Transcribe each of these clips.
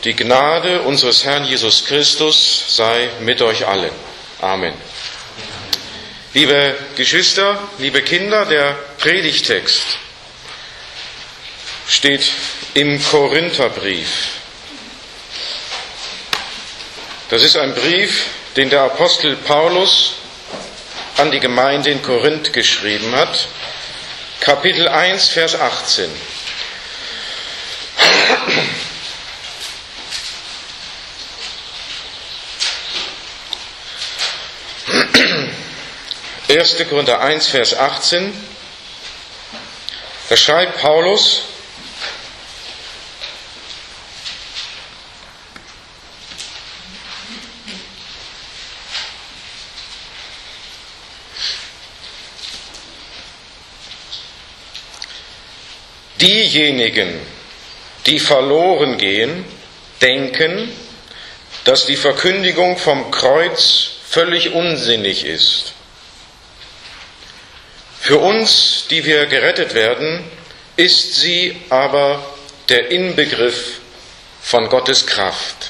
Die Gnade unseres Herrn Jesus Christus sei mit euch allen. Amen. Liebe Geschwister, liebe Kinder, der Predigtext steht im Korintherbrief. Das ist ein Brief, den der Apostel Paulus an die Gemeinde in Korinth geschrieben hat. Kapitel 1, Vers 18. 1. Korinther 1, Vers 18, da schreibt Paulus: Diejenigen, die verloren gehen, denken, dass die Verkündigung vom Kreuz völlig unsinnig ist. Für uns, die wir gerettet werden, ist sie aber der Inbegriff von Gottes Kraft.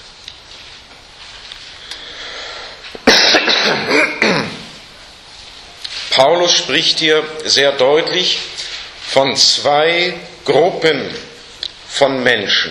Paulus spricht hier sehr deutlich von zwei Gruppen von Menschen.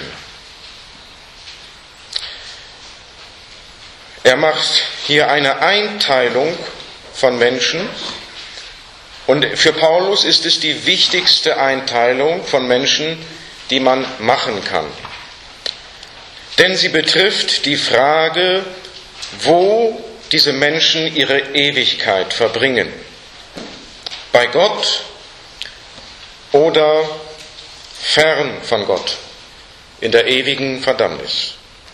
Er macht hier eine Einteilung von Menschen. Und für Paulus ist es die wichtigste Einteilung von Menschen, die man machen kann. Denn sie betrifft die Frage, wo diese Menschen ihre Ewigkeit verbringen. Bei Gott oder fern von Gott, in der ewigen Verdammnis.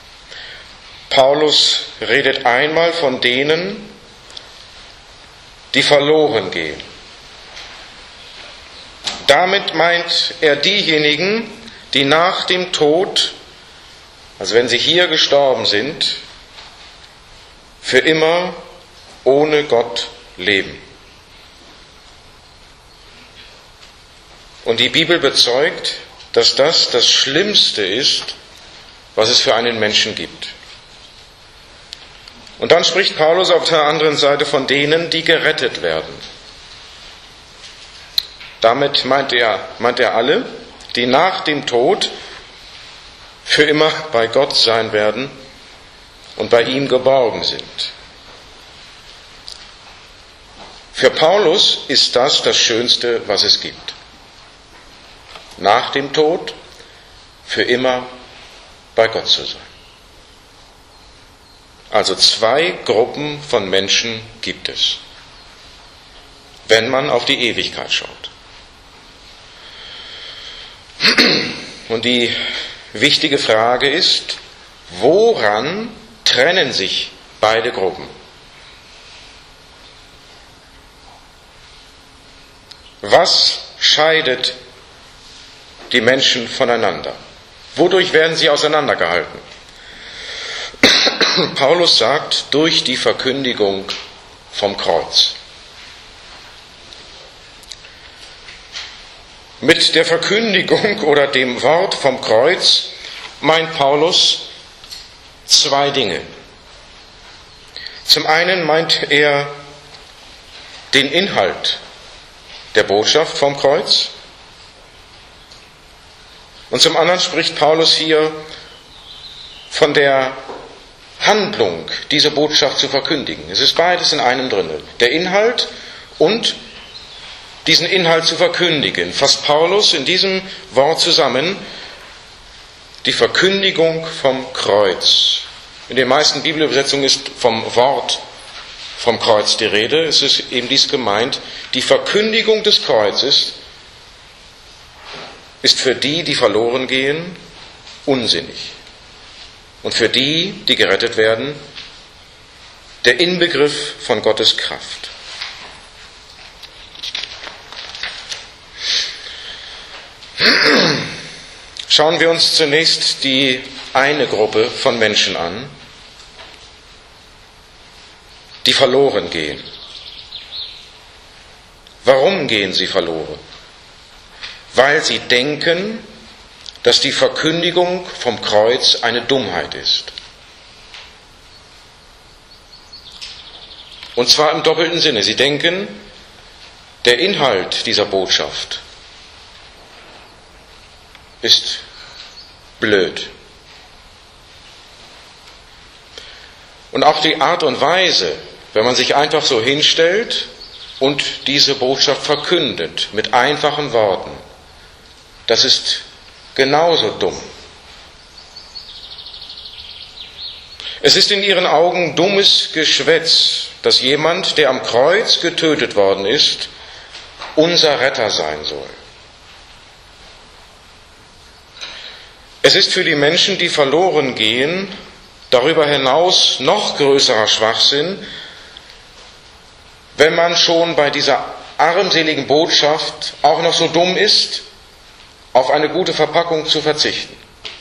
Paulus redet einmal von denen, die verloren gehen. Damit meint er diejenigen, die nach dem Tod, also wenn sie hier gestorben sind, für immer ohne Gott leben. Und die Bibel bezeugt, dass das Schlimmste ist, was es für einen Menschen gibt. Und dann spricht Paulus auf der anderen Seite von denen, die gerettet werden. Damit meint er alle, die nach dem Tod für immer bei Gott sein werden und bei ihm geborgen sind. Für Paulus ist das Schönste, was es gibt. Nach dem Tod für immer bei Gott zu sein. Also zwei Gruppen von Menschen gibt es, wenn man auf die Ewigkeit schaut. Und die wichtige Frage ist, woran trennen sich beide Gruppen? Was scheidet die Menschen voneinander? Wodurch werden sie auseinandergehalten? Paulus sagt, durch die Verkündigung vom Kreuz. Mit der Verkündigung oder dem Wort vom Kreuz meint Paulus zwei Dinge. Zum einen meint er den Inhalt der Botschaft vom Kreuz und zum anderen spricht Paulus hier von der Handlung, diese Botschaft zu verkündigen. Es ist beides in einem drin. Der Inhalt und diesen Inhalt zu verkündigen, fasst Paulus in diesem Wort zusammen, die Verkündigung vom Kreuz. In den meisten Bibelübersetzungen ist vom Wort vom Kreuz die Rede. Es ist eben dies gemeint, die Verkündigung des Kreuzes ist für die, die verloren gehen, unsinnig. Und für die, die gerettet werden, der Inbegriff von Gottes Kraft. Schauen wir uns zunächst die eine Gruppe von Menschen an, die verloren gehen. Warum gehen sie verloren? Weil sie denken, dass die Verkündigung vom Kreuz eine Dummheit ist. Und zwar im doppelten Sinne. Sie denken, der Inhalt dieser Botschaft ist blöd. Und auch die Art und Weise, wenn man sich einfach so hinstellt und diese Botschaft verkündet mit einfachen Worten, das ist genauso dumm. Es ist in ihren Augen dummes Geschwätz, dass jemand, der am Kreuz getötet worden ist, unser Retter sein soll. Es ist für die Menschen, die verloren gehen, darüber hinaus noch größerer Schwachsinn, wenn man schon bei dieser armseligen Botschaft auch noch so dumm ist, auf eine gute Verpackung zu verzichten.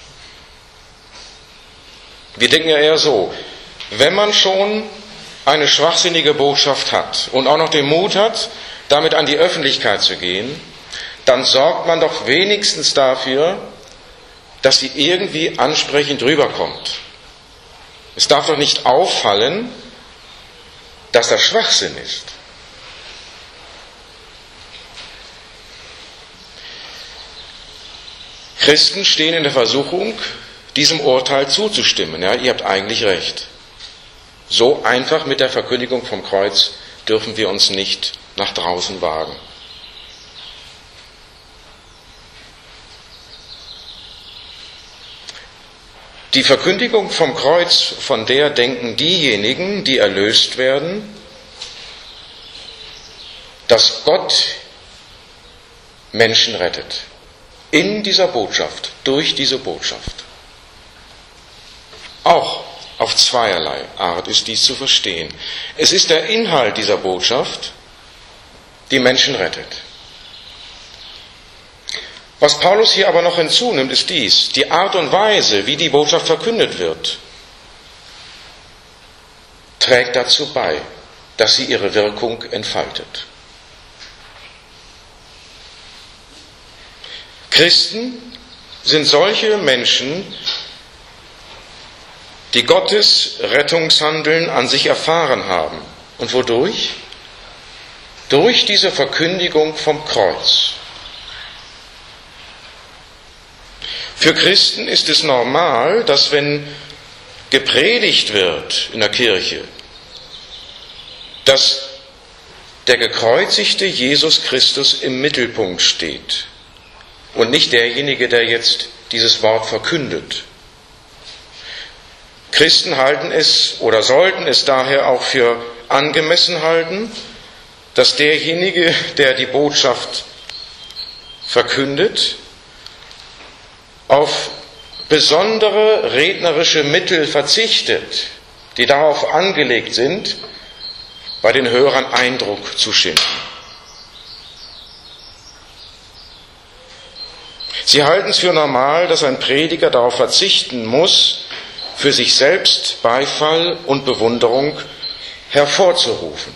Wir denken ja eher so, wenn man schon eine schwachsinnige Botschaft hat und auch noch den Mut hat, damit an die Öffentlichkeit zu gehen, dann sorgt man doch wenigstens dafür, dass sie irgendwie ansprechend rüberkommt. Es darf doch nicht auffallen, dass das Schwachsinn ist. Christen stehen in der Versuchung, diesem Urteil zuzustimmen. Ja, ihr habt eigentlich recht. So einfach mit der Verkündigung vom Kreuz dürfen wir uns nicht nach draußen wagen. Die Verkündigung vom Kreuz, von der denken diejenigen, die erlöst werden, dass Gott Menschen rettet. In dieser Botschaft, durch diese Botschaft. Auch auf zweierlei Art ist dies zu verstehen. Es ist der Inhalt dieser Botschaft, die Menschen rettet. Was Paulus hier aber noch hinzunimmt, ist dies: Die Art und Weise, wie die Botschaft verkündet wird, trägt dazu bei, dass sie ihre Wirkung entfaltet. Christen sind solche Menschen, die Gottes Rettungshandeln an sich erfahren haben. Und wodurch? Durch diese Verkündigung vom Kreuz. Für Christen ist es normal, dass wenn gepredigt wird in der Kirche, dass der gekreuzigte Jesus Christus im Mittelpunkt steht und nicht derjenige, der jetzt dieses Wort verkündet. Christen halten es oder sollten es daher auch für angemessen halten, dass derjenige, der die Botschaft verkündet, auf besondere rednerische Mittel verzichtet, die darauf angelegt sind, bei den Hörern Eindruck zu schinden. Sie halten es für normal, dass ein Prediger darauf verzichten muss, für sich selbst Beifall und Bewunderung hervorzurufen.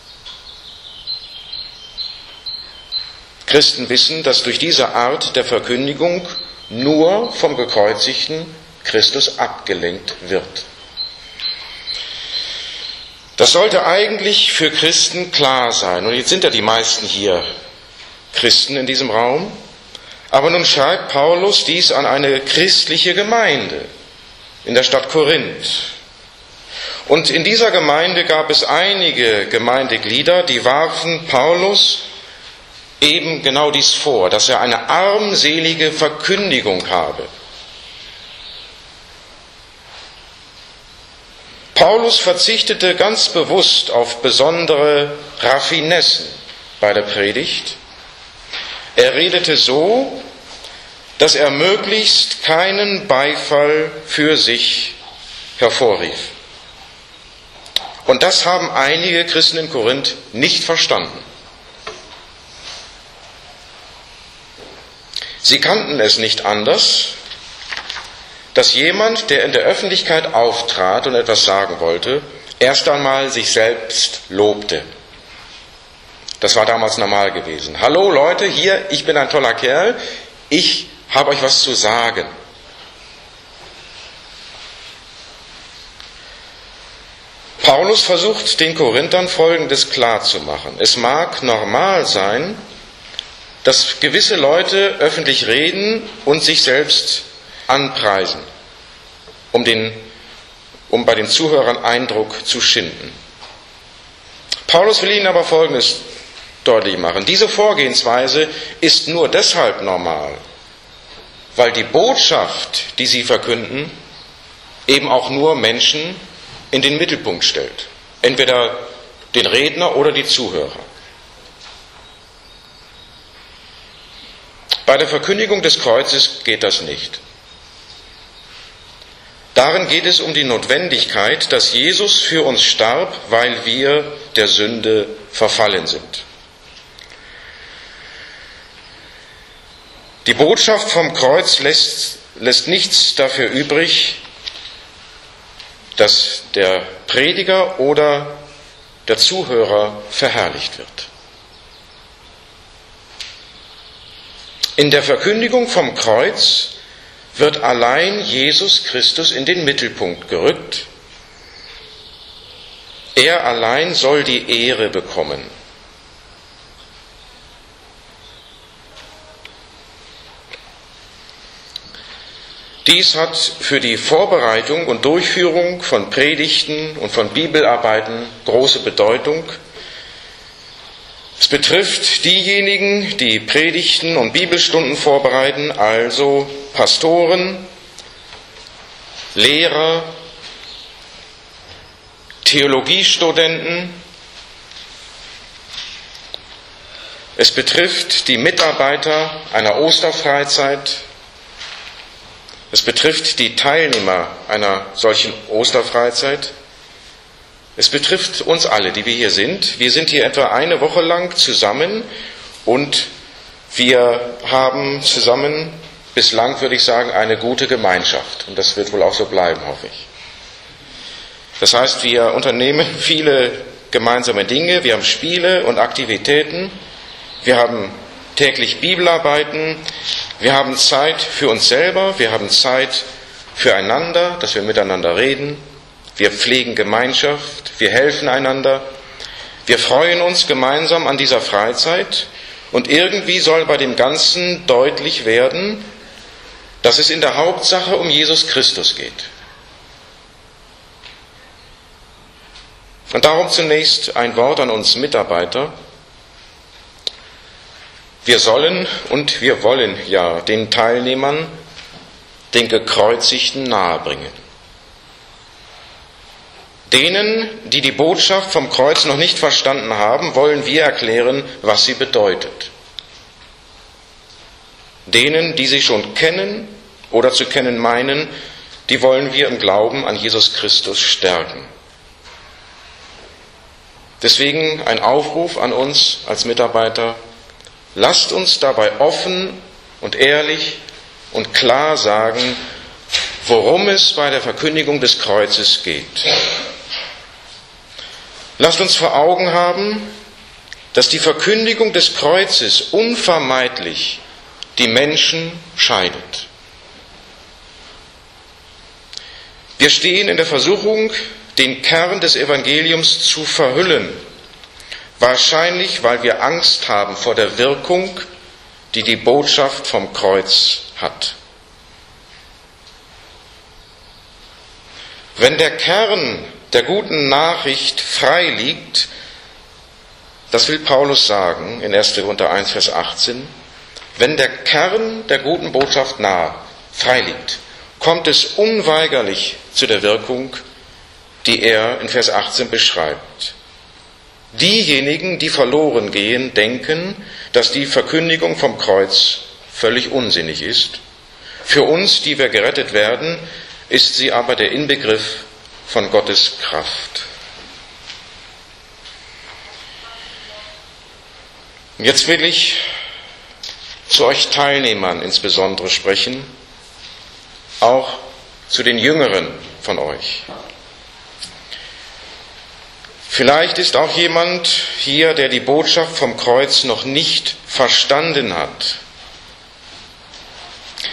Christen wissen, dass durch diese Art der Verkündigung nur vom gekreuzigten Christus abgelenkt wird. Das sollte eigentlich für Christen klar sein. Und jetzt sind ja die meisten hier Christen in diesem Raum. Aber nun schreibt Paulus dies an eine christliche Gemeinde in der Stadt Korinth. Und in dieser Gemeinde gab es einige Gemeindeglieder, die warfen Paulus eben genau dies vor, dass er eine armselige Verkündigung habe. Paulus verzichtete ganz bewusst auf besondere Raffinessen bei der Predigt. Er redete so, dass er möglichst keinen Beifall für sich hervorrief. Und das haben einige Christen in Korinth nicht verstanden. Sie kannten es nicht anders, dass jemand, der in der Öffentlichkeit auftrat und etwas sagen wollte, erst einmal sich selbst lobte. Das war damals normal gewesen. Hallo Leute, hier, ich bin ein toller Kerl, ich habe euch was zu sagen. Paulus versucht den Korinthern Folgendes klarzumachen. Es mag normal sein, dass gewisse Leute öffentlich reden und sich selbst anpreisen, um bei den Zuhörern Eindruck zu schinden. Paulus will ihnen aber Folgendes deutlich machen. Diese Vorgehensweise ist nur deshalb normal, weil die Botschaft, die sie verkünden, eben auch nur Menschen in den Mittelpunkt stellt. Entweder den Redner oder die Zuhörer. Bei der Verkündigung des Kreuzes geht das nicht. Darin geht es um die Notwendigkeit, dass Jesus für uns starb, weil wir der Sünde verfallen sind. Die Botschaft vom Kreuz lässt nichts dafür übrig, dass der Prediger oder der Zuhörer verherrlicht wird. In der Verkündigung vom Kreuz wird allein Jesus Christus in den Mittelpunkt gerückt. Er allein soll die Ehre bekommen. Dies hat für die Vorbereitung und Durchführung von Predigten und von Bibelarbeiten große Bedeutung. Es betrifft diejenigen, die Predigten und Bibelstunden vorbereiten, also Pastoren, Lehrer, Theologiestudenten. Es betrifft die Mitarbeiter einer Osterfreizeit. Es betrifft die Teilnehmer einer solchen Osterfreizeit. Es betrifft uns alle, die wir hier sind. Wir sind hier etwa eine Woche lang zusammen und wir haben zusammen bislang, würde ich sagen, eine gute Gemeinschaft. Und das wird wohl auch so bleiben, hoffe ich. Das heißt, wir unternehmen viele gemeinsame Dinge. Wir haben Spiele und Aktivitäten. Wir haben täglich Bibelarbeiten. Wir haben Zeit für uns selber. Wir haben Zeit füreinander, dass wir miteinander reden. Wir pflegen Gemeinschaft. Wir helfen einander. Wir freuen uns gemeinsam an dieser Freizeit. Und irgendwie soll bei dem Ganzen deutlich werden, dass es in der Hauptsache um Jesus Christus geht. Und darum zunächst ein Wort an uns Mitarbeiter. Wir sollen und wir wollen ja den Teilnehmern den Gekreuzigten nahebringen. Denen, die die Botschaft vom Kreuz noch nicht verstanden haben, wollen wir erklären, was sie bedeutet. Denen, die sie schon kennen oder zu kennen meinen, die wollen wir im Glauben an Jesus Christus stärken. Deswegen ein Aufruf an uns als Mitarbeiter: Lasst uns dabei offen und ehrlich und klar sagen, worum es bei der Verkündigung des Kreuzes geht. Lasst uns vor Augen haben, dass die Verkündigung des Kreuzes unvermeidlich die Menschen scheidet. Wir stehen in der Versuchung, den Kern des Evangeliums zu verhüllen. Wahrscheinlich, weil wir Angst haben vor der Wirkung, die die Botschaft vom Kreuz hat. Wenn der Kern der guten Nachricht frei liegt, das will Paulus sagen in 1. Korinther 1, Vers 18, wenn der Kern der guten Botschaft frei liegt, kommt es unweigerlich zu der Wirkung, die er in Vers 18 beschreibt. Diejenigen, die verloren gehen, denken, dass die Verkündigung vom Kreuz völlig unsinnig ist. Für uns, die wir gerettet werden, ist sie aber der Inbegriff von Gottes Kraft. Jetzt will ich zu euch Teilnehmern insbesondere sprechen, auch zu den Jüngeren von euch. Vielleicht ist auch jemand hier, der die Botschaft vom Kreuz noch nicht verstanden hat.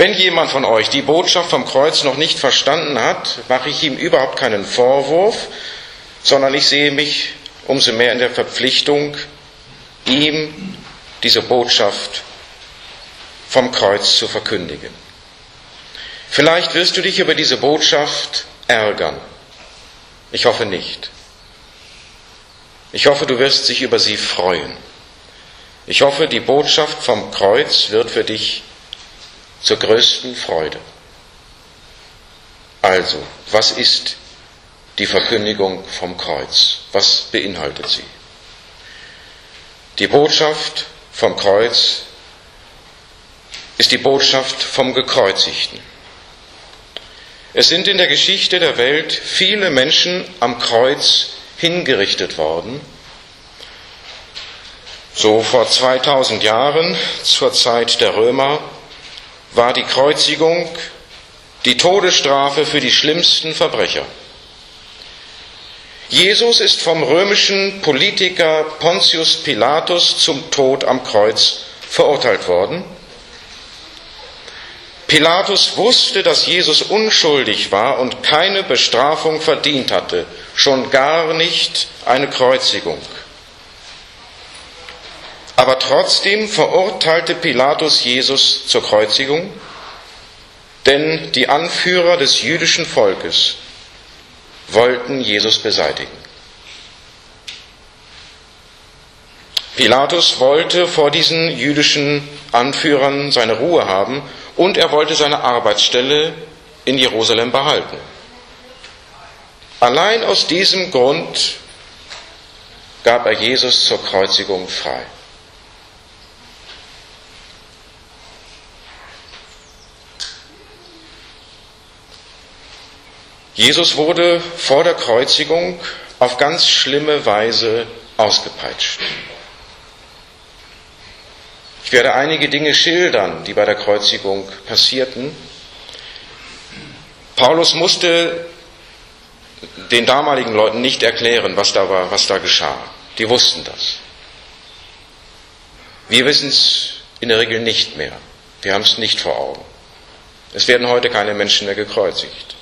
Wenn jemand von euch die Botschaft vom Kreuz noch nicht verstanden hat, mache ich ihm überhaupt keinen Vorwurf, sondern ich sehe mich umso mehr in der Verpflichtung, ihm diese Botschaft vom Kreuz zu verkündigen. Vielleicht wirst du dich über diese Botschaft ärgern. Ich hoffe nicht. Ich hoffe, du wirst dich über sie freuen. Ich hoffe, die Botschaft vom Kreuz wird für dich zur größten Freude. Also, was ist die Verkündigung vom Kreuz? Was beinhaltet sie? Die Botschaft vom Kreuz ist die Botschaft vom Gekreuzigten. Es sind in der Geschichte der Welt viele Menschen am Kreuz hingerichtet worden. So vor 2000 Jahren, zur Zeit der Römer, war die Kreuzigung die Todesstrafe für die schlimmsten Verbrecher. Jesus ist vom römischen Politiker Pontius Pilatus zum Tod am Kreuz verurteilt worden. Pilatus wusste, dass Jesus unschuldig war und keine Bestrafung verdient hatte, schon gar nicht eine Kreuzigung. Aber trotzdem verurteilte Pilatus Jesus zur Kreuzigung, denn die Anführer des jüdischen Volkes wollten Jesus beseitigen. Pilatus wollte vor diesen jüdischen Anführern seine Ruhe haben und er wollte seine Arbeitsstelle in Jerusalem behalten. Allein aus diesem Grund gab er Jesus zur Kreuzigung frei. Jesus wurde vor der Kreuzigung auf ganz schlimme Weise ausgepeitscht. Ich werde einige Dinge schildern, die bei der Kreuzigung passierten. Paulus musste den damaligen Leuten nicht erklären, was da war, was da geschah. Die wussten das. Wir wissen es in der Regel nicht mehr. Wir haben es nicht vor Augen. Es werden heute keine Menschen mehr gekreuzigt.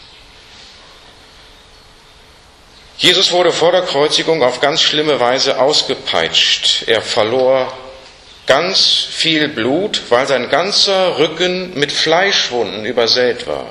Jesus wurde vor der Kreuzigung auf ganz schlimme Weise ausgepeitscht. Er verlor ganz viel Blut, weil sein ganzer Rücken mit Fleischwunden übersät war.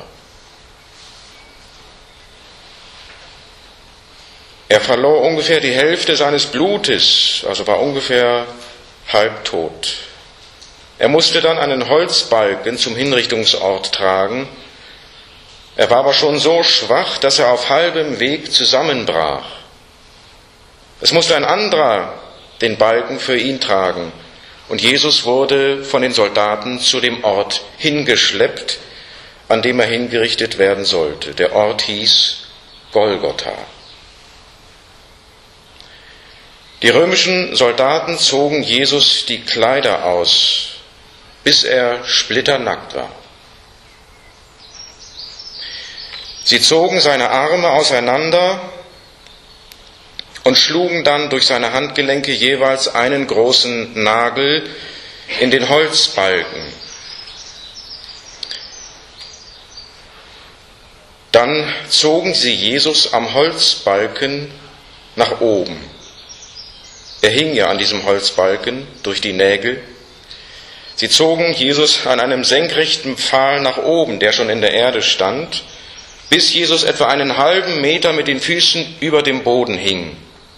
Er verlor ungefähr die Hälfte seines Blutes, also war ungefähr halbtot. Er musste dann einen Holzbalken zum Hinrichtungsort tragen. Er war aber schon so schwach, dass er auf halbem Weg zusammenbrach. Es musste ein anderer den Balken für ihn tragen. Und Jesus wurde von den Soldaten zu dem Ort hingeschleppt, an dem er hingerichtet werden sollte. Der Ort hieß Golgotha. Die römischen Soldaten zogen Jesus die Kleider aus, bis er splitternackt war. Sie zogen seine Arme auseinander und schlugen dann durch seine Handgelenke jeweils einen großen Nagel in den Holzbalken. Dann zogen sie Jesus am Holzbalken nach oben. Er hing ja an diesem Holzbalken durch die Nägel. Sie zogen Jesus an einem senkrechten Pfahl nach oben, der schon in der Erde stand, bis Jesus etwa einen halben Meter mit den Füßen über dem Boden hing.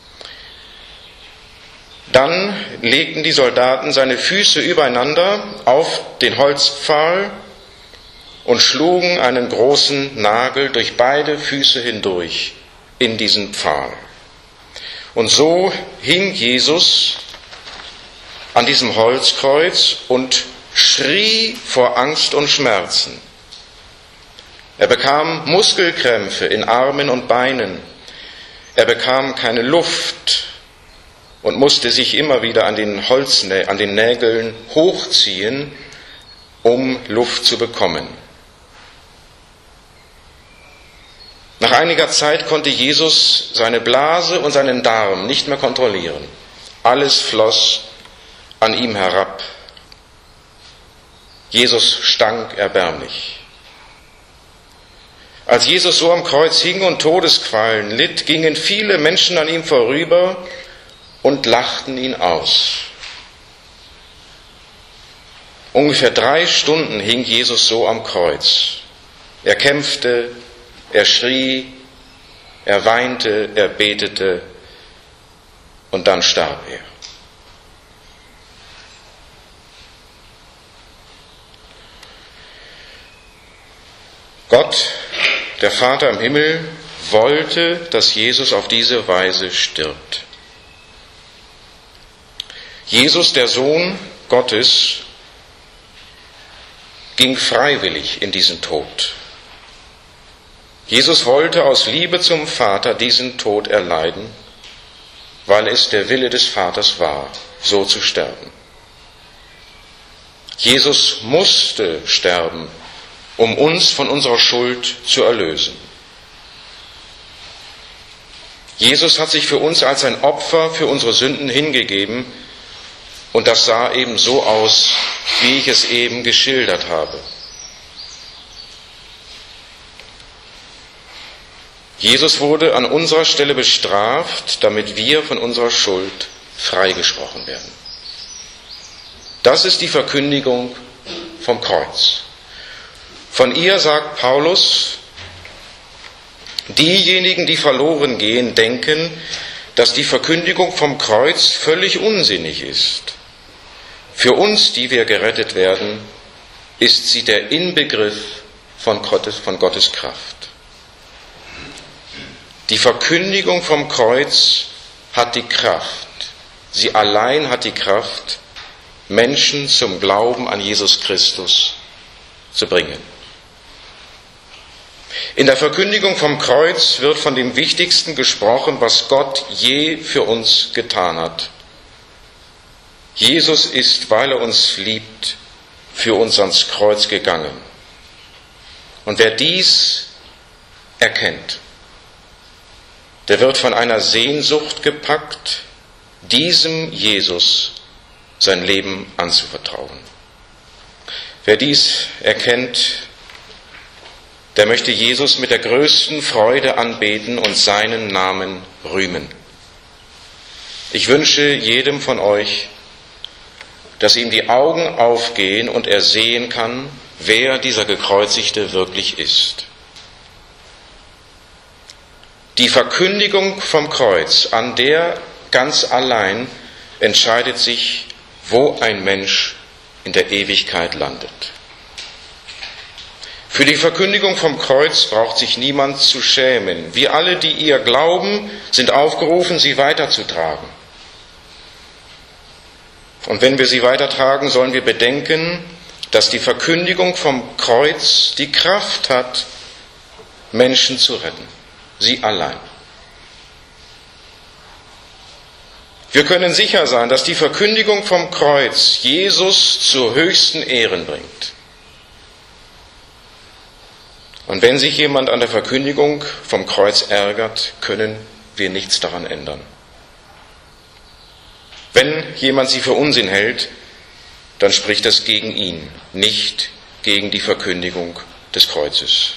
Dann legten die Soldaten seine Füße übereinander auf den Holzpfahl und schlugen einen großen Nagel durch beide Füße hindurch in diesen Pfahl. Und so hing Jesus an diesem Holzkreuz und schrie vor Angst und Schmerzen. Er bekam Muskelkrämpfe in Armen und Beinen. Er bekam keine Luft und musste sich immer wieder an den Nägeln hochziehen, um Luft zu bekommen. Nach einiger Zeit konnte Jesus seine Blase und seinen Darm nicht mehr kontrollieren. Alles floss an ihm herab. Jesus stank erbärmlich. Als Jesus so am Kreuz hing und Todesqualen litt, gingen viele Menschen an ihm vorüber und lachten ihn aus. Ungefähr 3 Stunden hing Jesus so am Kreuz. Er kämpfte, er schrie, er weinte, er betete und dann starb er. Gott, der Vater im Himmel, wollte, dass Jesus auf diese Weise stirbt. Jesus, der Sohn Gottes, ging freiwillig in diesen Tod. Jesus wollte aus Liebe zum Vater diesen Tod erleiden, weil es der Wille des Vaters war, so zu sterben. Jesus musste sterben, um uns von unserer Schuld zu erlösen. Jesus hat sich für uns als ein Opfer für unsere Sünden hingegeben, und das sah eben so aus, wie ich es eben geschildert habe. Jesus wurde an unserer Stelle bestraft, damit wir von unserer Schuld freigesprochen werden. Das ist die Verkündigung vom Kreuz. Von ihr sagt Paulus, diejenigen, die verloren gehen, denken, dass die Verkündigung vom Kreuz völlig unsinnig ist. Für uns, die wir gerettet werden, ist sie der Inbegriff von Gottes Kraft. Die Verkündigung vom Kreuz hat die Kraft, sie allein hat die Kraft, Menschen zum Glauben an Jesus Christus zu bringen. In der Verkündigung vom Kreuz wird von dem Wichtigsten gesprochen, was Gott je für uns getan hat. Jesus ist, weil er uns liebt, für uns ans Kreuz gegangen. Und wer dies erkennt, der wird von einer Sehnsucht gepackt, diesem Jesus sein Leben anzuvertrauen. Wer dies erkennt, der möchte Jesus mit der größten Freude anbeten und seinen Namen rühmen. Ich wünsche jedem von euch, dass ihm die Augen aufgehen und er sehen kann, wer dieser Gekreuzigte wirklich ist. Die Verkündigung vom Kreuz, an der ganz allein entscheidet sich, wo ein Mensch in der Ewigkeit landet. Für die Verkündigung vom Kreuz braucht sich niemand zu schämen. Wir alle, die ihr glauben, sind aufgerufen, sie weiterzutragen. Und wenn wir sie weitertragen, sollen wir bedenken, dass die Verkündigung vom Kreuz die Kraft hat, Menschen zu retten. Sie allein. Wir können sicher sein, dass die Verkündigung vom Kreuz Jesus zu höchsten Ehren bringt. Und wenn sich jemand an der Verkündigung vom Kreuz ärgert, können wir nichts daran ändern. Wenn jemand sie für Unsinn hält, dann spricht das gegen ihn, nicht gegen die Verkündigung des Kreuzes.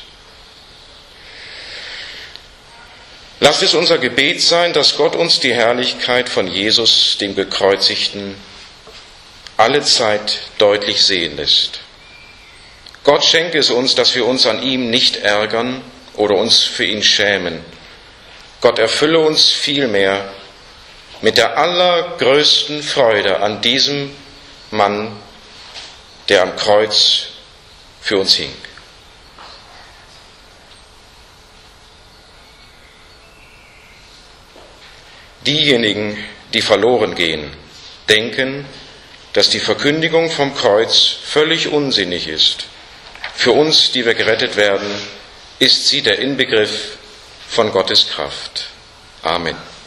Lasst es unser Gebet sein, dass Gott uns die Herrlichkeit von Jesus, dem Gekreuzigten, alle Zeit deutlich sehen lässt. Gott schenke es uns, dass wir uns an ihm nicht ärgern oder uns für ihn schämen. Gott erfülle uns vielmehr mit der allergrößten Freude an diesem Mann, der am Kreuz für uns hing. Diejenigen, die verloren gehen, denken, dass die Verkündigung vom Kreuz völlig unsinnig ist. Für uns, die wir gerettet werden, ist sie der Inbegriff von Gottes Kraft. Amen.